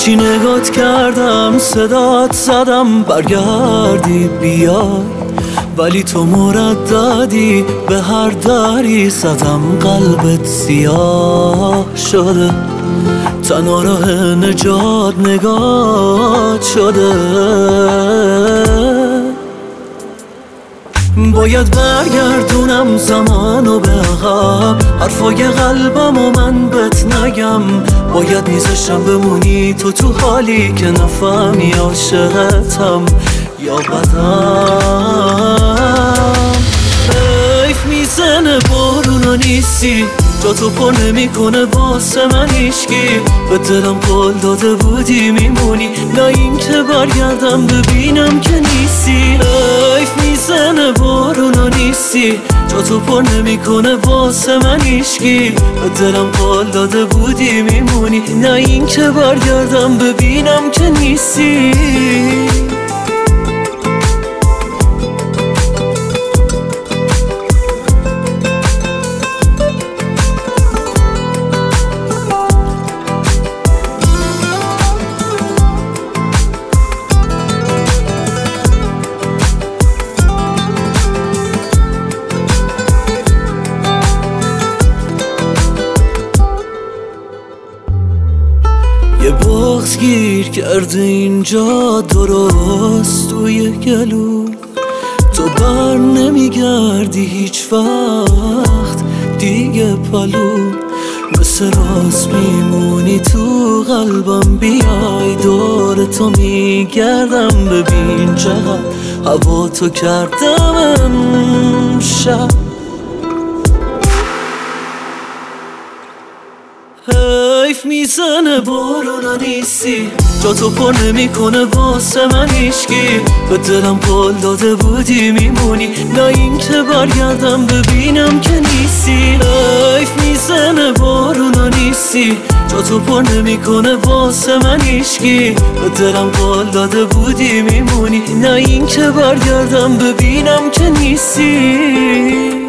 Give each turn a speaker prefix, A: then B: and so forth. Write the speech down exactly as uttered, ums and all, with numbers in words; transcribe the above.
A: چی نگات کردم، صدات زدم برگردی بیای، ولی تو مرددی به هر دری زدم قلبت سیاه شده، تنها راه نجات نگات شده. باید برگردونم زمانو به عقب، حرفای قلبم و من بهت نگم. باید میذاشم بمونی تو تو حالی که نفهمی عاشقتم یا بدم. حیف میزنه بارونا نیستی، جا تو پر نمی کنه واسه من هیچکی. به دلم قول داده بودی میمونی، نه این که برگردم ببینم که نیستی. حیف میزنه بارونا نیستی، جا تو پر نمی کنه واسه من هیچکی. به دلم قول داده بودی میمونی، نه این که برگردم ببینم که نیستی. یه بغض گیر کرده اینجا درست توی گلو، تو بر نمیگردی هیچ وقت دیگه پلو. مثل راست میمونی تو قلبم، بیای دور تو میگردم. ببین چقدر هوا تو کردم امشب. حیف میزنه بارونا نیستی، جا تو پر نمی کنه واسه من هیچکی. به دلم قول داده بودی میمونی، نه این که برگردم ببینم که نیستی. حیف میزنه بارونا نیستی، جا تو پر نمی کنه واسه من هیچکی. به دلم قول داده بودی میمونی، نه این که برگردم ببینم که نیستی.